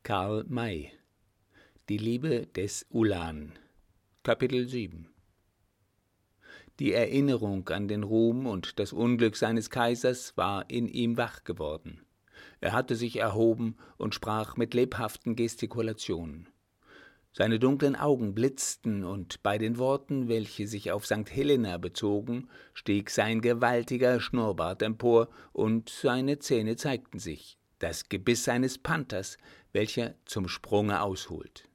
Karl May. Die Liebe des Ulan. Kapitel 7. Die Erinnerung an den Ruhm und das Unglück seines Kaisers war in ihm wach geworden. Er hatte sich erhoben und sprach mit lebhaften Gestikulationen. Seine dunklen Augen blitzten, und bei den Worten, welche sich auf St. Helena bezogen, stieg sein gewaltiger Schnurrbart empor, und seine Zähne zeigten sich, das Gebiss eines Panthers, welcher zum Sprunge ausholt.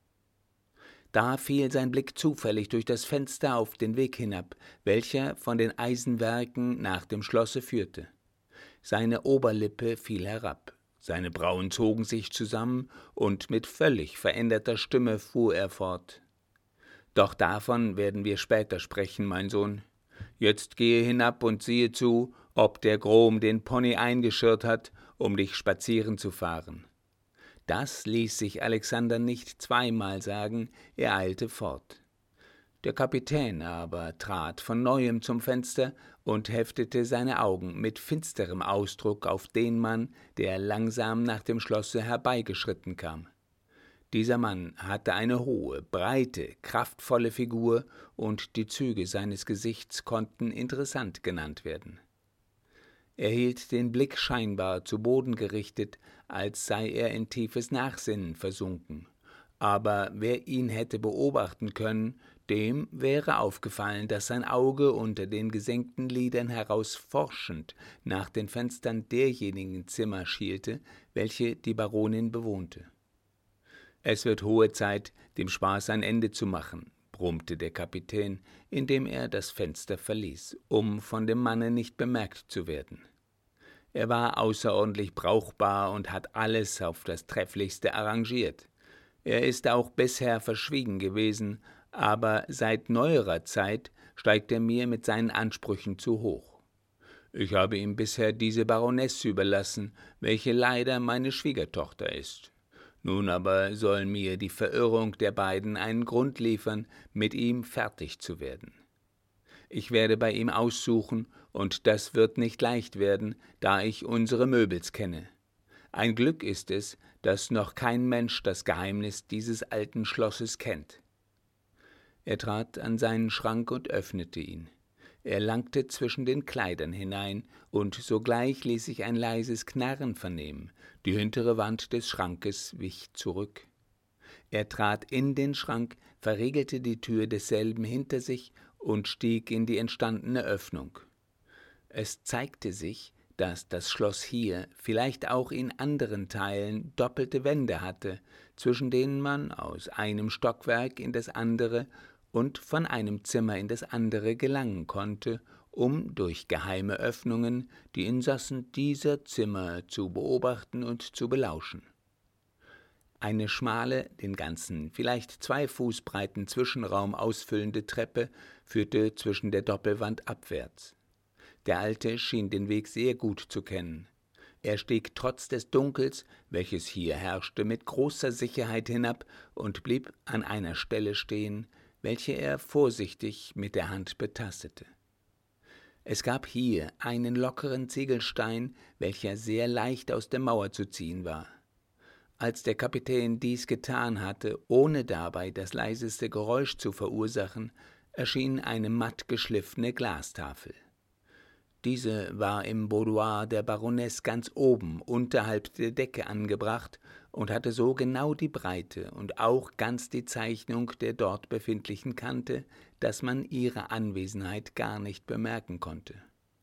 Da fiel sein Blick zufällig durch das Fenster auf den Weg hinab, welcher von den Eisenwerken nach dem Schlosse führte. Seine Oberlippe fiel herab, seine Brauen zogen sich zusammen, und mit völlig veränderter Stimme fuhr er fort: »Doch davon werden wir später sprechen, mein Sohn. Jetzt gehe hinab und siehe zu, ob der Grom den Pony eingeschirrt hat, um dich spazieren zu fahren.« Das ließ sich Alexander nicht zweimal sagen, er eilte fort. Der Kapitän aber trat von neuem zum Fenster und heftete seine Augen mit finsterem Ausdruck auf den Mann, der langsam nach dem Schlosse herbeigeschritten kam. Dieser Mann hatte eine hohe, breite, kraftvolle Figur, und die Züge seines Gesichts konnten interessant genannt werden. Er hielt den Blick scheinbar zu Boden gerichtet, als sei er in tiefes Nachsinnen versunken. Aber wer ihn hätte beobachten können, dem wäre aufgefallen, dass sein Auge unter den gesenkten Lidern heraus forschend nach den Fenstern derjenigen Zimmer schielte, welche die Baronin bewohnte. »Es wird hohe Zeit, dem Spaß ein Ende zu machen«, brummte der Kapitän, indem er das Fenster verließ, um von dem Manne nicht bemerkt zu werden. Er war außerordentlich brauchbar und hat alles auf das Trefflichste arrangiert. Er ist auch bisher verschwiegen gewesen, aber seit neuerer Zeit steigt er mir mit seinen Ansprüchen zu hoch. Ich habe ihm bisher diese Baronesse überlassen, welche leider meine Schwiegertochter ist. Nun aber soll mir die Verirrung der beiden einen Grund liefern, mit ihm fertig zu werden. Ich werde bei ihm aussuchen, und das wird nicht leicht werden, da ich unsere Möbels kenne. Ein Glück ist es, dass noch kein Mensch das Geheimnis dieses alten Schlosses kennt.« Er trat an seinen Schrank und öffnete ihn. Er langte zwischen den Kleidern hinein, und sogleich ließ sich ein leises Knarren vernehmen. Die hintere Wand des Schrankes wich zurück. Er trat in den Schrank, verriegelte die Tür desselben hinter sich und stieg in die entstandene Öffnung. Es zeigte sich, dass das Schloss hier, vielleicht auch in anderen Teilen, doppelte Wände hatte, zwischen denen man aus einem Stockwerk in das andere und von einem Zimmer in das andere gelangen konnte, um durch geheime Öffnungen die Insassen dieser Zimmer zu beobachten und zu belauschen. Eine schmale, den ganzen, vielleicht 2 Fuß breiten Zwischenraum ausfüllende Treppe führte zwischen der Doppelwand abwärts. Der Alte schien den Weg sehr gut zu kennen. Er stieg trotz des Dunkels, welches hier herrschte, mit großer Sicherheit hinab und blieb an einer Stelle stehen, welche er vorsichtig mit der Hand betastete. Es gab hier einen lockeren Ziegelstein, welcher sehr leicht aus der Mauer zu ziehen war. Als der Kapitän dies getan hatte, ohne dabei das leiseste Geräusch zu verursachen, erschien eine matt geschliffene Glastafel. Diese war im Boudoir der Baronesse ganz oben unterhalb der Decke angebracht und hatte so genau die Breite und auch ganz die Zeichnung der dort befindlichen Kante, dass man ihre Anwesenheit gar nicht bemerken konnte.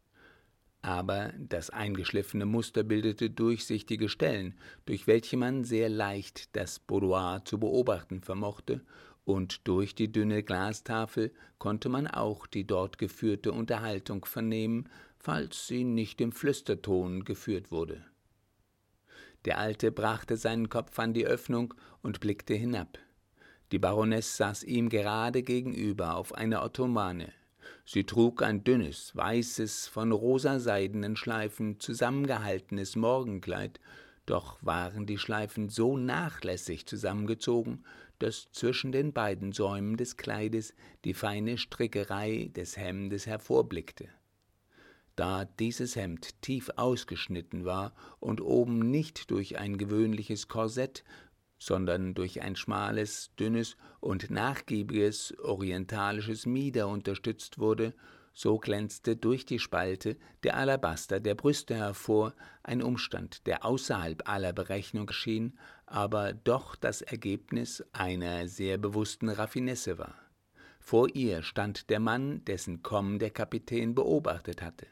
Aber das eingeschliffene Muster bildete durchsichtige Stellen, durch welche man sehr leicht das Boudoir zu beobachten vermochte, und durch die dünne Glastafel konnte man auch die dort geführte Unterhaltung vernehmen, falls sie nicht im Flüsterton geführt wurde. Der Alte brachte seinen Kopf an die Öffnung und blickte hinab. Die Baronesse saß ihm gerade gegenüber auf einer Ottomane. Sie trug ein dünnes, weißes, von rosaseidenen Schleifen zusammengehaltenes Morgenkleid, doch waren die Schleifen so nachlässig zusammengezogen, dass zwischen den beiden Säumen des Kleides die feine Strickerei des Hemdes hervorblickte. Da dieses Hemd tief ausgeschnitten war und oben nicht durch ein gewöhnliches Korsett, sondern durch ein schmales, dünnes und nachgiebiges orientalisches Mieder unterstützt wurde, so glänzte durch die Spalte der Alabaster der Brüste hervor, ein Umstand, der außerhalb aller Berechnung schien, aber doch das Ergebnis einer sehr bewussten Raffinesse war. Vor ihr stand der Mann, dessen Kommen der Kapitän beobachtet hatte.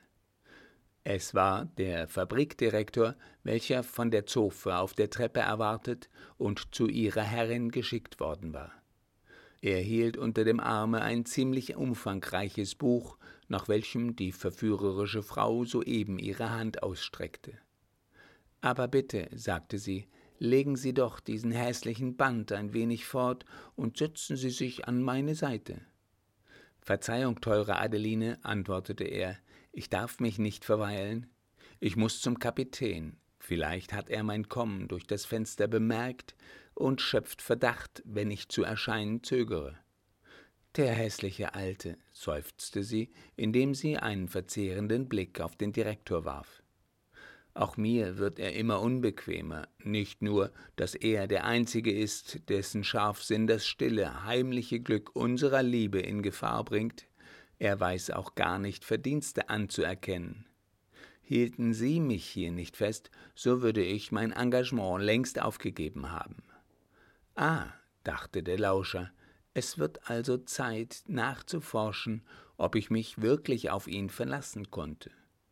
Es war der Fabrikdirektor, welcher von der Zofe auf der Treppe erwartet und zu ihrer Herrin geschickt worden war. Er hielt unter dem Arme ein ziemlich umfangreiches Buch, nach welchem die verführerische Frau soeben ihre Hand ausstreckte. »Aber bitte«, sagte sie, »legen Sie doch diesen hässlichen Band ein wenig fort und setzen Sie sich an meine Seite.« »Verzeihung, teure Adeline«, antwortete er, »ich darf mich nicht verweilen. Ich muß zum Kapitän. Vielleicht hat er mein Kommen durch das Fenster bemerkt und schöpft Verdacht, wenn ich zu erscheinen zögere.« »Der hässliche Alte«, seufzte sie, indem sie einen verzehrenden Blick auf den Direktor warf. »Auch mir wird er immer unbequemer, nicht nur, dass er der Einzige ist, dessen Scharfsinn das stille, heimliche Glück unserer Liebe in Gefahr bringt, er weiß auch gar nicht Verdienste anzuerkennen. Hielten Sie mich hier nicht fest, so würde ich mein Engagement längst aufgegeben haben.« »Ah«, dachte der Lauscher, »es wird also Zeit, nachzuforschen, ob ich mich wirklich auf ihn verlassen konnte.«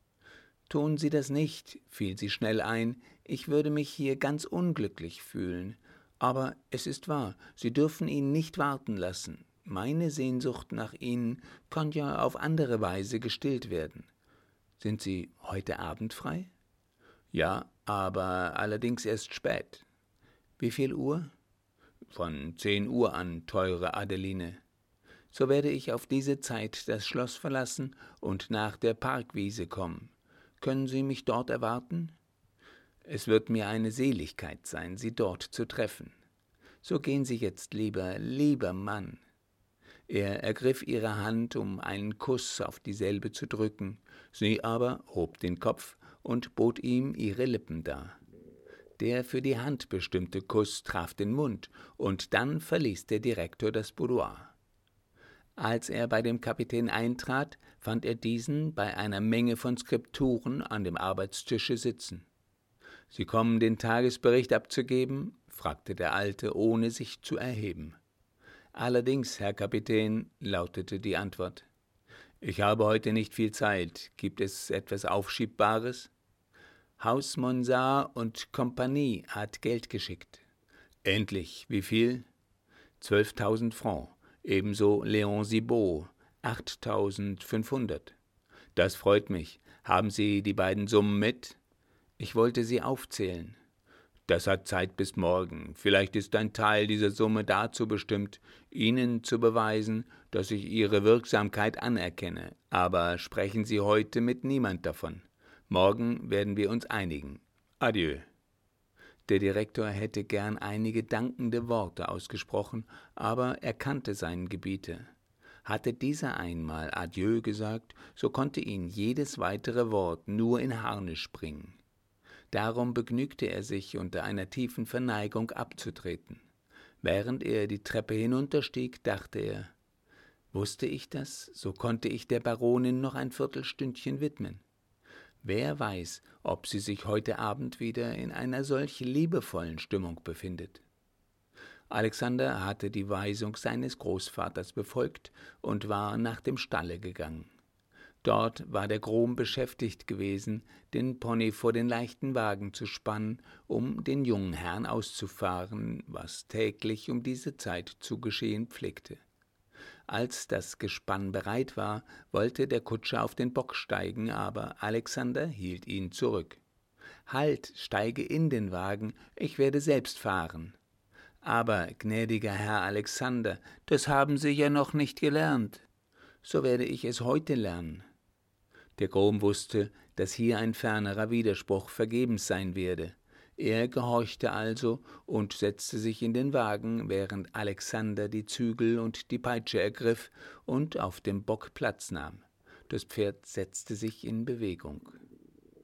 »Tun Sie das nicht«, fiel sie schnell ein, »ich würde mich hier ganz unglücklich fühlen. Aber es ist wahr, Sie dürfen ihn nicht warten lassen. Meine Sehnsucht nach Ihnen kann ja auf andere Weise gestillt werden. Sind Sie heute Abend frei?« »Ja, aber allerdings erst spät.« »Wie viel Uhr?« »Von 10 Uhr an, teure Adeline.« »So werde ich auf diese Zeit das Schloss verlassen und nach der Parkwiese kommen. Können Sie mich dort erwarten?« »Es wird mir eine Seligkeit sein, Sie dort zu treffen. So gehen Sie jetzt lieber Mann.« Er ergriff ihre Hand, um einen Kuss auf dieselbe zu drücken, sie aber hob den Kopf und bot ihm ihre Lippen dar. Der für die Hand bestimmte Kuss traf den Mund, und dann verließ der Direktor das Boudoir. Als er bei dem Kapitän eintrat, fand er diesen bei einer Menge von Skripturen an dem Arbeitstische sitzen. »Sie kommen, den Tagesbericht abzugeben?« fragte der Alte, ohne sich zu erheben. »Allerdings, Herr Kapitän«, lautete die Antwort. »Ich habe heute nicht viel Zeit. Gibt es etwas Aufschiebbares?« »Haus Monsard und Kompanie hat Geld geschickt.« »Endlich. Wie viel?« »12.000 Francs. Ebenso Léon Sibaud, 8.500. »Das freut mich. Haben Sie die beiden Summen mit?« »Ich wollte sie aufzählen.« »Das hat Zeit bis morgen. Vielleicht ist ein Teil dieser Summe dazu bestimmt, Ihnen zu beweisen, dass ich Ihre Wirksamkeit anerkenne. Aber sprechen Sie heute mit niemand davon. Morgen werden wir uns einigen. Adieu.« Der Direktor hätte gern einige dankende Worte ausgesprochen, aber er kannte seinen Gebieter. Hatte dieser einmal Adieu gesagt, so konnte ihn jedes weitere Wort nur in Harnisch bringen. Darum begnügte er sich, unter einer tiefen Verneigung abzutreten. Während er die Treppe hinunterstieg, dachte er, wusste ich das, so konnte ich der Baronin noch ein Viertelstündchen widmen. Wer weiß, ob sie sich heute Abend wieder in einer solch liebevollen Stimmung befindet. Alexander hatte die Weisung seines Großvaters befolgt und war nach dem Stalle gegangen. Dort war der Groom beschäftigt gewesen, den Pony vor den leichten Wagen zu spannen, um den jungen Herrn auszufahren, was täglich um diese Zeit zu geschehen pflegte. Als das Gespann bereit war, wollte der Kutscher auf den Bock steigen, aber Alexander hielt ihn zurück. »Halt, steige in den Wagen, ich werde selbst fahren.« »Aber, gnädiger Herr Alexander, das haben Sie ja noch nicht gelernt.« »So werde ich es heute lernen.« Der Groom wusste, dass hier ein fernerer Widerspruch vergebens sein werde. Er gehorchte also und setzte sich in den Wagen, während Alexander die Zügel und die Peitsche ergriff und auf dem Bock Platz nahm. Das Pferd setzte sich in Bewegung.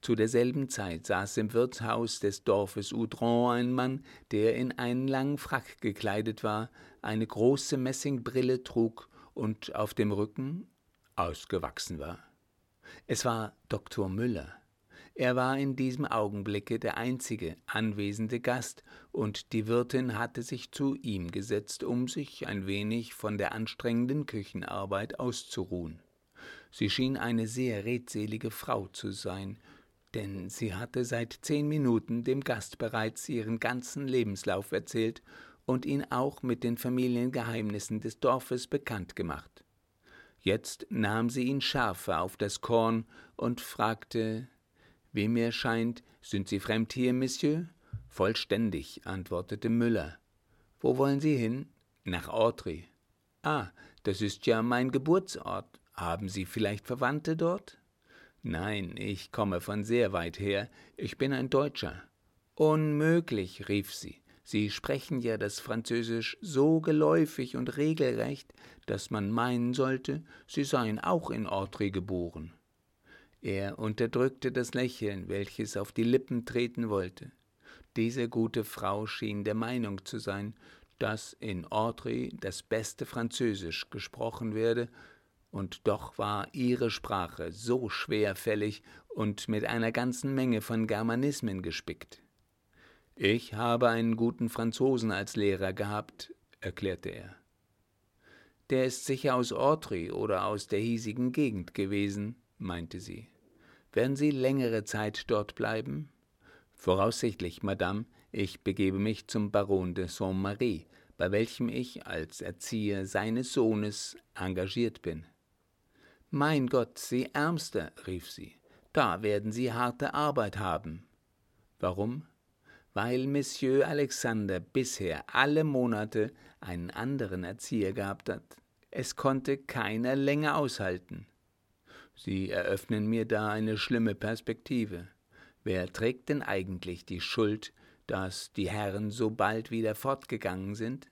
Zu derselben Zeit saß im Wirtshaus des Dorfes Udron ein Mann, der in einen langen Frack gekleidet war, eine große Messingbrille trug und auf dem Rücken ausgewachsen war. Es war Dr. Müller. Er war in diesem Augenblicke der einzige anwesende Gast, und die Wirtin hatte sich zu ihm gesetzt, um sich ein wenig von der anstrengenden Küchenarbeit auszuruhen. Sie schien eine sehr redselige Frau zu sein, denn sie hatte seit 10 Minuten dem Gast bereits ihren ganzen Lebenslauf erzählt und ihn auch mit den Familiengeheimnissen des Dorfes bekannt gemacht. Jetzt nahm sie ihn schärfer auf das Korn und fragte: »Wie mir scheint, sind Sie fremd hier, Monsieur?« »Vollständig«, antwortete Müller. »Wo wollen Sie hin?« »Nach Ortry.« »Ah, das ist ja mein Geburtsort. Haben Sie vielleicht Verwandte dort?« »Nein, ich komme von sehr weit her. Ich bin ein Deutscher.« »Unmöglich«, rief sie. »Sie sprechen ja das Französisch so geläufig und regelrecht, dass man meinen sollte, Sie seien auch in Ortry geboren.« Er unterdrückte das Lächeln, welches auf die Lippen treten wollte. Diese gute Frau schien der Meinung zu sein, dass in Ortry das beste Französisch gesprochen werde, und doch war ihre Sprache so schwerfällig und mit einer ganzen Menge von Germanismen gespickt. »Ich habe einen guten Franzosen als Lehrer gehabt«, erklärte er. »Der ist sicher aus Ortry oder aus der hiesigen Gegend gewesen«, meinte sie. »Werden Sie längere Zeit dort bleiben?« »Voraussichtlich, Madame. Ich begebe mich zum Baron de Saint-Marie, bei welchem ich als Erzieher seines Sohnes engagiert bin.« »Mein Gott, Sie Ärmster«, rief sie, »da werden Sie harte Arbeit haben.« »Warum?« »Weil Monsieur Alexander bisher alle Monate einen anderen Erzieher gehabt hat. Es konnte keiner länger aushalten.« »Sie eröffnen mir da eine schlimme Perspektive. Wer trägt denn eigentlich die Schuld, dass die Herren so bald wieder fortgegangen sind?«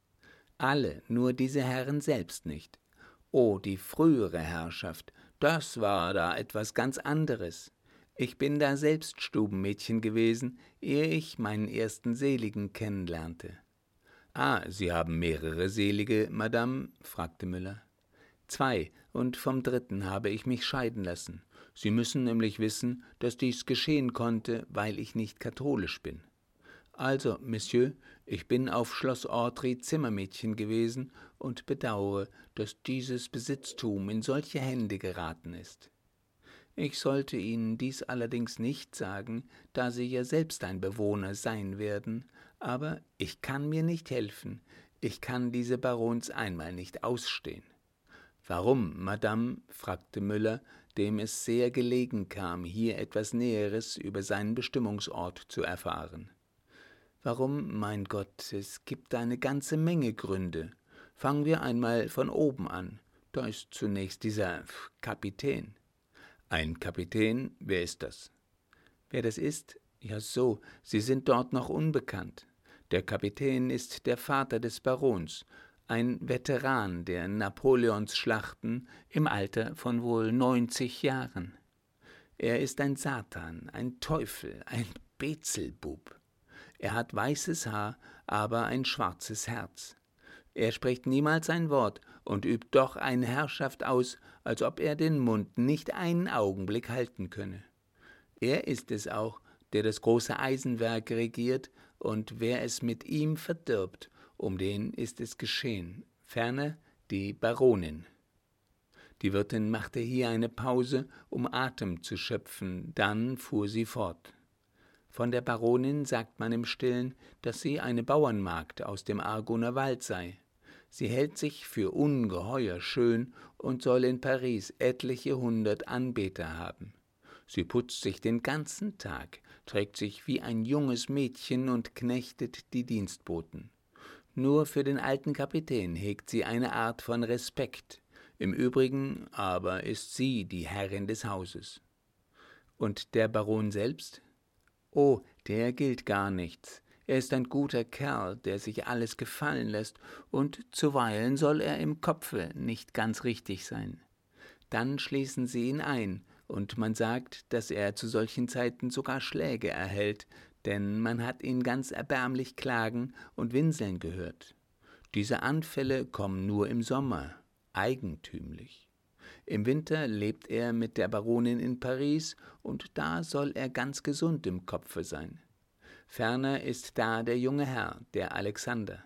»Alle, nur diese Herren selbst nicht. Oh, die frühere Herrschaft, das war da etwas ganz anderes. Ich bin da selbst Stubenmädchen gewesen, ehe ich meinen ersten Seligen kennenlernte.« »Ah, Sie haben mehrere Selige, Madame?« fragte Müller. »2, und vom dritten habe ich mich scheiden lassen. Sie müssen nämlich wissen, dass dies geschehen konnte, weil ich nicht katholisch bin. Also, Monsieur, ich bin auf Schloss Ortry Zimmermädchen gewesen und bedauere, dass dieses Besitztum in solche Hände geraten ist. Ich sollte Ihnen dies allerdings nicht sagen, da Sie ja selbst ein Bewohner sein werden, aber ich kann mir nicht helfen, ich kann diese Barons einmal nicht ausstehen.« »Warum, Madame?« fragte Müller, dem es sehr gelegen kam, hier etwas Näheres über seinen Bestimmungsort zu erfahren. »Warum, mein Gott, es gibt eine ganze Menge Gründe. Fangen wir einmal von oben an. Da ist zunächst dieser Kapitän.« »Ein Kapitän? Wer ist das?« »Wer das ist? Ja so, Sie sind dort noch unbekannt. Der Kapitän ist der Vater des Barons, ein Veteran der Napoleonsschlachten im Alter von wohl 90 Jahren. Er ist ein Satan, ein Teufel, ein Beelzebub. Er hat weißes Haar, aber ein schwarzes Herz. Er spricht niemals ein Wort und übt doch eine Herrschaft aus, als ob er den Mund nicht einen Augenblick halten könne. Er ist es auch, der das große Eisenwerk regiert, und wer es mit ihm verdirbt, um den ist es geschehen. Ferner die Baronin.« Die Wirtin machte hier eine Pause, um Atem zu schöpfen, dann fuhr sie fort. »Von der Baronin sagt man im Stillen, dass sie eine Bauernmagd aus dem Argoner Wald sei. Sie hält sich für ungeheuer schön und soll in Paris etliche 100 Anbeter haben. Sie putzt sich den ganzen Tag, trägt sich wie ein junges Mädchen und knechtet die Dienstboten. Nur für den alten Kapitän hegt sie eine Art von Respekt. Im Übrigen aber ist sie die Herrin des Hauses.« »Und der Baron selbst?« »Oh, der gilt gar nichts. Er ist ein guter Kerl, der sich alles gefallen lässt, und zuweilen soll er im Kopfe nicht ganz richtig sein. Dann schließen sie ihn ein, und man sagt, dass er zu solchen Zeiten sogar Schläge erhält, denn man hat ihn ganz erbärmlich klagen und winseln gehört. Diese Anfälle kommen nur im Sommer, eigentümlich. Im Winter lebt er mit der Baronin in Paris, und da soll er ganz gesund im Kopfe sein. Ferner ist da der junge Herr, der Alexander.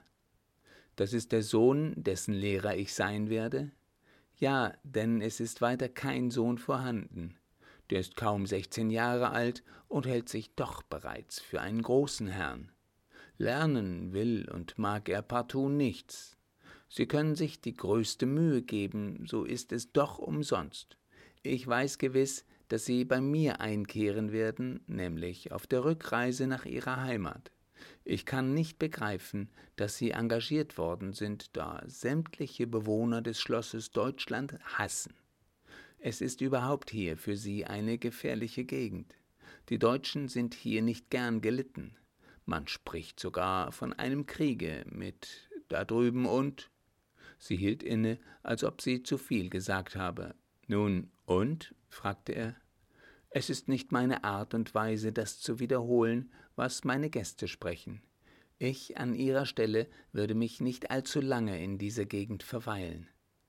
Das ist der Sohn, dessen Lehrer ich sein werde? Ja, denn es ist weiter kein Sohn vorhanden. Der ist kaum 16 Jahre alt und hält sich doch bereits für einen großen Herrn. Lernen will und mag er partout nichts. Sie können sich die größte Mühe geben, so ist es doch umsonst. Ich weiß gewiss, dass Sie bei mir einkehren werden, nämlich auf der Rückreise nach Ihrer Heimat. Ich kann nicht begreifen, dass Sie engagiert worden sind, da sämtliche Bewohner des Schlosses Deutschland hassen. Es ist überhaupt hier für Sie eine gefährliche Gegend. Die Deutschen sind hier nicht gern gelitten. Man spricht sogar von einem Kriege mit da drüben und... Sie hielt inne, als ob sie zu viel gesagt habe. »Nun, und?« fragte er. »Es ist nicht meine Art und Weise, das zu wiederholen, was meine Gäste sprechen. Ich an Ihrer Stelle würde mich nicht allzu lange in dieser Gegend verweilen.«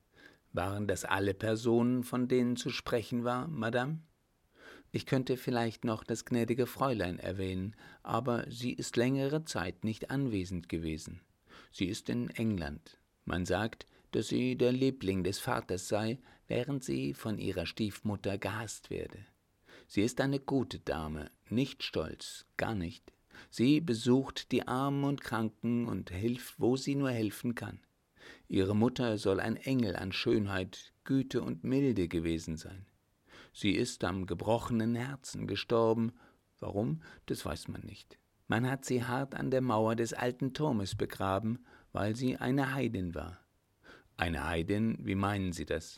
»Waren das alle Personen, von denen zu sprechen war, Madame?« »Ich könnte vielleicht noch das gnädige Fräulein erwähnen, aber sie ist längere Zeit nicht anwesend gewesen. Sie ist in England. Man sagt, dass sie der Liebling des Vaters sei, während sie von ihrer Stiefmutter gehasst werde. Sie ist eine gute Dame, nicht stolz, gar nicht. Sie besucht die Armen und Kranken und hilft, wo sie nur helfen kann. Ihre Mutter soll ein Engel an Schönheit, Güte und Milde gewesen sein. Sie ist am gebrochenen Herzen gestorben. Warum, das weiß man nicht. Man hat sie hart an der Mauer des alten Turmes begraben, weil sie eine Heidin war. Eine Heidin, wie meinen Sie das?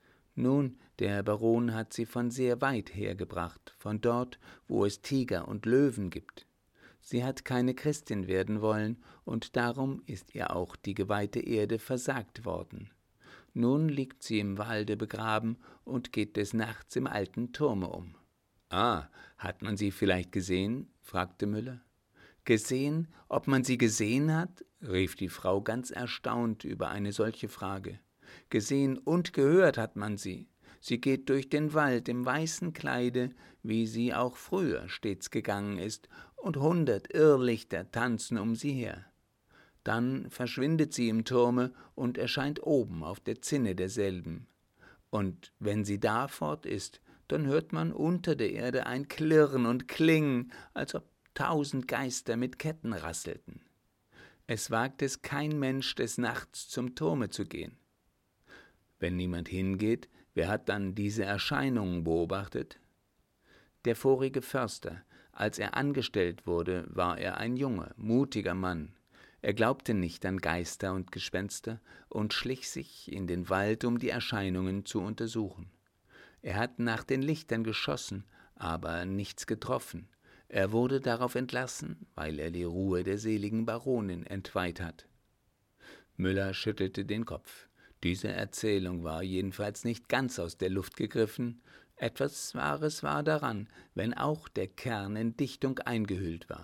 Nun, der Baron hat sie von sehr weit hergebracht, von dort, wo es Tiger und Löwen gibt. Sie hat keine Christin werden wollen, und darum ist ihr auch die geweihte Erde versagt worden. Nun liegt sie im Walde begraben und geht des Nachts im alten Turme um. »Ah, hat man sie vielleicht gesehen?« fragte Müller. »Gesehen? Ob man sie gesehen hat?« rief die Frau ganz erstaunt über eine solche Frage. »Gesehen und gehört hat man sie. Sie geht durch den Wald im weißen Kleide, wie sie auch früher stets gegangen ist, und 100 Irrlichter tanzen um sie her. Dann verschwindet sie im Turme und erscheint oben auf der Zinne derselben. Und wenn sie da fort ist, dann hört man unter der Erde ein Klirren und Klingen, als ob 1000 Geister mit Ketten rasselten. Es wagt es kein Mensch, des Nachts zum Turme zu gehen. Wenn niemand hingeht, wer hat dann diese Erscheinungen beobachtet? Der vorige Förster. Als er angestellt wurde, war er ein junger, mutiger Mann. Er glaubte nicht an Geister und Gespenster und schlich sich in den Wald, um die Erscheinungen zu untersuchen. Er hat nach den Lichtern geschossen, aber nichts getroffen. Er wurde darauf entlassen, weil er die Ruhe der seligen Baronin entweiht hat. Müller schüttelte den Kopf. Diese Erzählung war jedenfalls nicht ganz aus der Luft gegriffen. Etwas Wahres war daran, wenn auch der Kern in Dichtung eingehüllt war.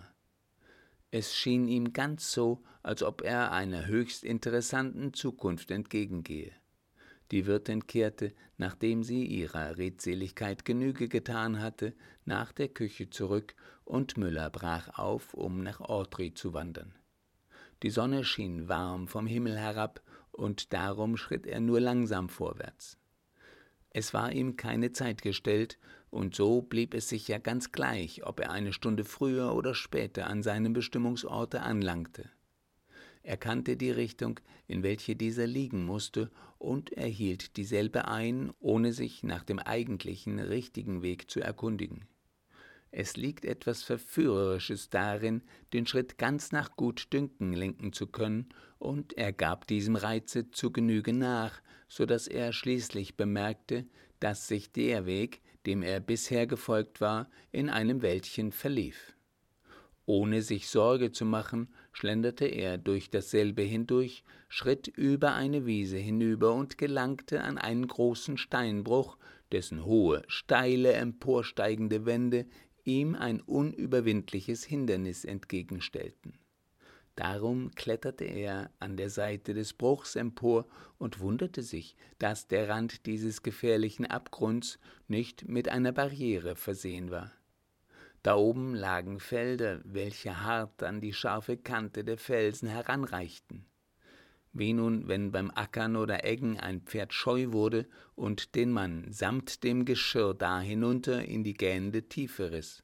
Es schien ihm ganz so, als ob er einer höchst interessanten Zukunft entgegengehe. Die Wirtin kehrte, nachdem sie ihrer Redseligkeit Genüge getan hatte, nach der Küche zurück, und Müller brach auf, um nach Ortri zu wandern. Die Sonne schien warm vom Himmel herab, und darum schritt er nur langsam vorwärts. Es war ihm keine Zeit gestellt, und so blieb es sicher ganz gleich, ob er eine Stunde früher oder später an seinem Bestimmungsorte anlangte. Er kannte die Richtung, in welche dieser liegen musste, und er hielt dieselbe ein, ohne sich nach dem eigentlichen, richtigen Weg zu erkundigen. Es liegt etwas Verführerisches darin, den Schritt ganz nach Gutdünken lenken zu können, und er gab diesem Reize zu Genüge nach, so daß er schließlich bemerkte, dass sich der Weg, dem er bisher gefolgt war, in einem Wäldchen verlief. Ohne sich Sorge zu machen, schlenderte er durch dasselbe hindurch, schritt über eine Wiese hinüber und gelangte an einen großen Steinbruch, dessen hohe, steile, emporsteigende Wände ihm ein unüberwindliches Hindernis entgegenstellten. Darum kletterte er an der Seite des Bruchs empor und wunderte sich, dass der Rand dieses gefährlichen Abgrunds nicht mit einer Barriere versehen war. Da oben lagen Felder, welche hart an die scharfe Kante der Felsen heranreichten. Wie nun, wenn beim Ackern oder Eggen ein Pferd scheu wurde und den Mann samt dem Geschirr da hinunter in die gähnende Tiefe riss.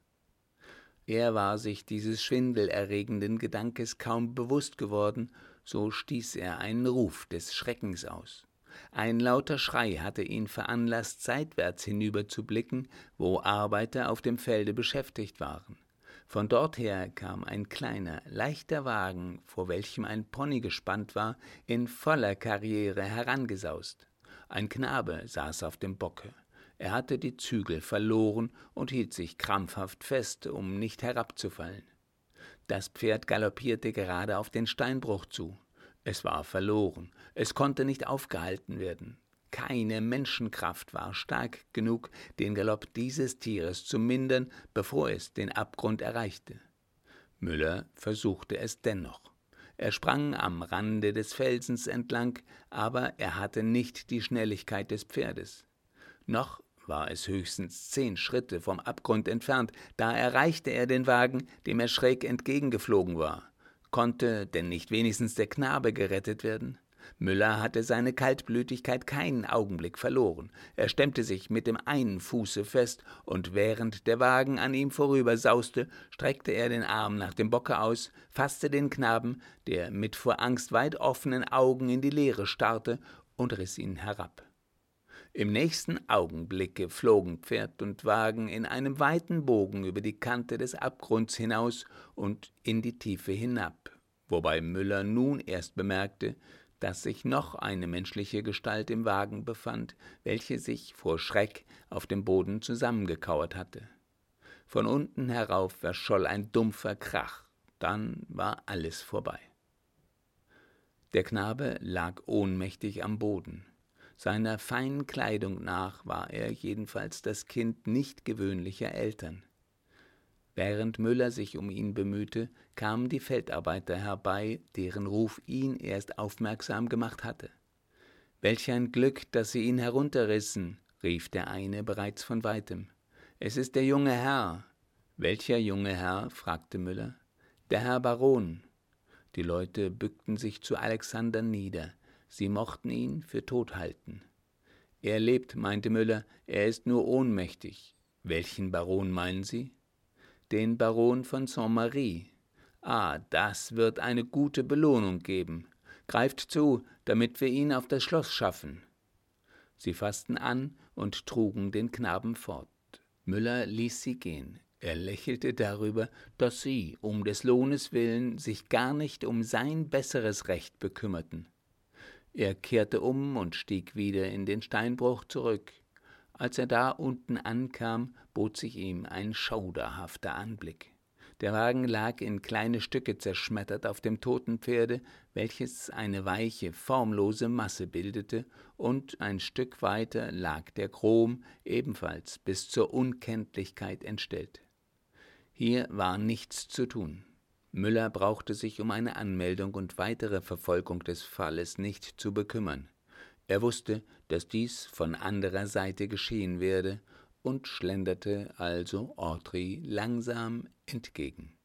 Er war sich dieses schwindelerregenden Gedankes kaum bewusst geworden, so stieß er einen Ruf des Schreckens aus. Ein lauter Schrei hatte ihn veranlasst, seitwärts hinüberzublicken, wo Arbeiter auf dem Felde beschäftigt waren. Von dorther kam ein kleiner, leichter Wagen, vor welchem ein Pony gespannt war, in voller Karriere herangesaust. Ein Knabe saß auf dem Bocke. Er hatte die Zügel verloren und hielt sich krampfhaft fest, um nicht herabzufallen. Das Pferd galoppierte gerade auf den Steinbruch zu. Es war verloren, es konnte nicht aufgehalten werden. Keine Menschenkraft war stark genug, den Galopp dieses Tieres zu mindern, bevor es den Abgrund erreichte. Müller versuchte es dennoch. Er sprang am Rande des Felsens entlang, aber er hatte nicht die Schnelligkeit des Pferdes. Noch war es höchstens 10 Schritte vom Abgrund entfernt, da erreichte er den Wagen, dem er schräg entgegengeflogen war. Konnte denn nicht wenigstens der Knabe gerettet werden? Müller hatte seine Kaltblütigkeit keinen Augenblick verloren. Er stemmte sich mit dem einen Fuße fest, und während der Wagen an ihm vorübersauste, streckte er den Arm nach dem Bocke aus, fasste den Knaben, der mit vor Angst weit offenen Augen in die Leere starrte, und riss ihn herab. Im nächsten Augenblicke flogen Pferd und Wagen in einem weiten Bogen über die Kante des Abgrunds hinaus und in die Tiefe hinab, wobei Müller nun erst bemerkte, dass sich noch eine menschliche Gestalt im Wagen befand, welche sich vor Schreck auf dem Boden zusammengekauert hatte. Von unten herauf verscholl ein dumpfer Krach, dann war alles vorbei. Der Knabe lag ohnmächtig am Boden. Seiner feinen Kleidung nach war er jedenfalls das Kind nicht gewöhnlicher Eltern. Während Müller sich um ihn bemühte, kamen die Feldarbeiter herbei, deren Ruf ihn erst aufmerksam gemacht hatte. »Welch ein Glück, dass sie ihn herunterrissen«, rief der eine bereits von weitem. »Es ist der junge Herr.« »Welcher junge Herr?« fragte Müller. »Der Herr Baron.« Die Leute bückten sich zu Alexander nieder. Sie mochten ihn für tot halten. »Er lebt«, meinte Müller, »er ist nur ohnmächtig.« »Welchen Baron meinen Sie?« »Den Baron von Saint-Marie.« »Ah, das wird eine gute Belohnung geben. Greift zu, damit wir ihn auf das Schloss schaffen.« Sie fassten an und trugen den Knaben fort. Müller ließ sie gehen. Er lächelte darüber, dass sie, um des Lohnes willen, sich gar nicht um sein besseres Recht bekümmerten. Er kehrte um und stieg wieder in den Steinbruch zurück. Als er da unten ankam, bot sich ihm ein schauderhafter Anblick. Der Wagen lag in kleine Stücke zerschmettert auf dem toten Pferde, welches eine weiche, formlose Masse bildete, und ein Stück weiter lag der Chrom, ebenfalls bis zur Unkenntlichkeit entstellt. Hier war nichts zu tun. Müller brauchte sich um eine Anmeldung und weitere Verfolgung des Falles nicht zu bekümmern. Er wusste, dass dies von anderer Seite geschehen werde, und schlenderte also Audrey langsam entgegen.